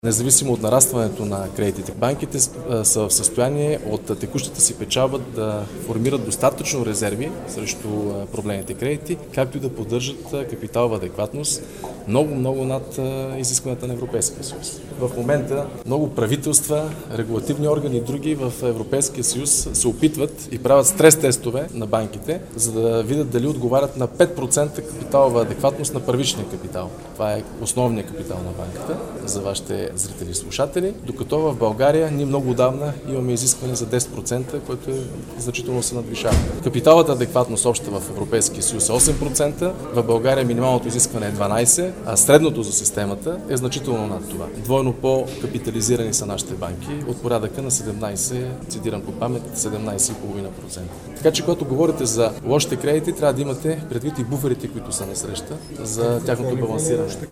Независимо от нарастването на кредитите, банките са в състояние от текущата си печалба да формират достатъчно резерви срещу проблемните кредити, както и да поддържат капиталова адекватност много над изискванията на Европейския съюз. В момента много правителства, регулативни органи и други в Европейския съюз се опитват и правят стрес-тестове на банките, за да видят дали отговарят на 5% капиталова адекватност на първичния капитал. Това е основният капитал на банката за вашите зрители и слушатели, докато в България ние много отдавна имаме изискване за 10%, което значително се надвишава. Капиталната адекватност обща в Европейския съюз е 8%, в България минималното изискване е 12%, а средното за системата е значително над това. Двойно по-капитализирани са нашите банки от порядъка на 17%, цитирам по памет, 17,5%. Така че, когато говорите за лошите кредити, трябва да имате предвид и буферите, които са насреща за тяхното балансиране.